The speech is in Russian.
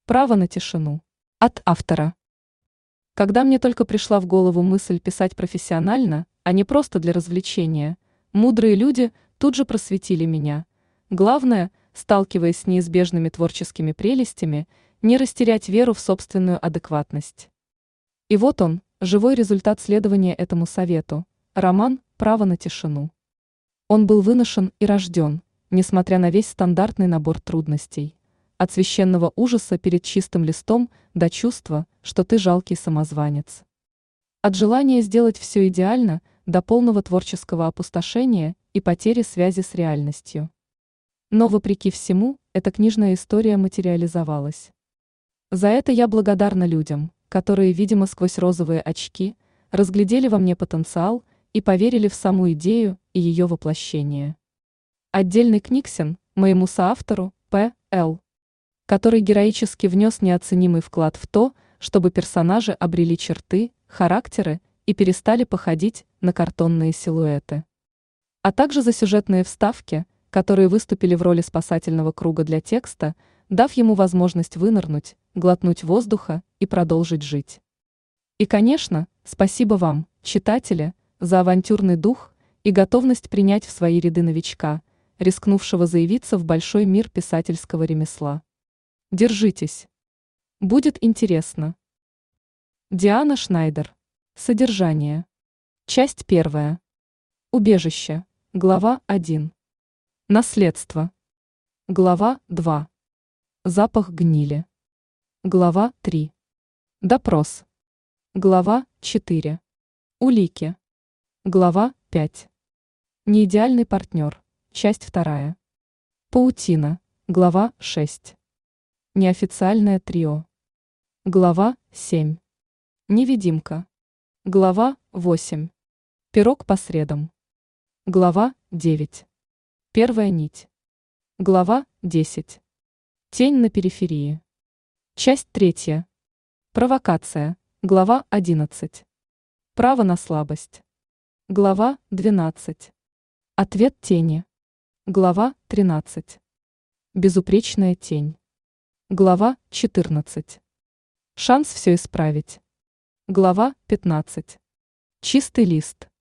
Право на тишину. От автора. Когда мне только пришла в голову мысль писать профессионально, а не просто для развлечения, мудрые люди тут же просветили меня. Главное, сталкиваясь с неизбежными творческими прелестями, не растерять веру в собственную адекватность. И вот он, живой результат следования этому совету. Роман «Право на тишину». Он был выношен и рожден, несмотря на весь стандартный набор трудностей. От священного ужаса перед чистым листом до чувства, что ты жалкий самозванец. От желания сделать все идеально до полного творческого опустошения и потери связи с реальностью. Но вопреки всему, эта книжная история материализовалась. За это я благодарна людям, которые, видимо, сквозь розовые очки, разглядели во мне потенциал и поверили в саму идею и ее воплощение. Отдельный книгсен моему соавтору П.Л., который героически внес неоценимый вклад в то, чтобы персонажи обрели черты, характеры и перестали походить на картонные силуэты. А также за сюжетные вставки, которые выступили в роли спасательного круга для текста, дав ему возможность вынырнуть, глотнуть воздуха и продолжить жить. И, конечно, спасибо вам, читатели, за авантюрный дух и готовность принять в свои ряды новичка, рискнувшего заявиться в большой мир писательского ремесла. Держитесь. Будет интересно. Диана Шнайдер. Содержание. Часть 1. Убежище. Глава 1. Наследство. Глава 2. Запах гнили. Глава 3. Допрос. Глава 4. Улики. Глава 5. Неидеальный партнер. Часть 2. Паутина. Глава 6. Неофициальное трио. Глава 7. Невидимка. Глава 8. Пирог по средам. Глава 9. Первая нить. Глава 10. Тень на периферии. Часть 3. Провокация. Глава 11. Право на слабость. Глава 12. Ответ тени. Глава 13. Безупречная тень. Глава 14. Шанс все исправить. Глава 15. Чистый лист.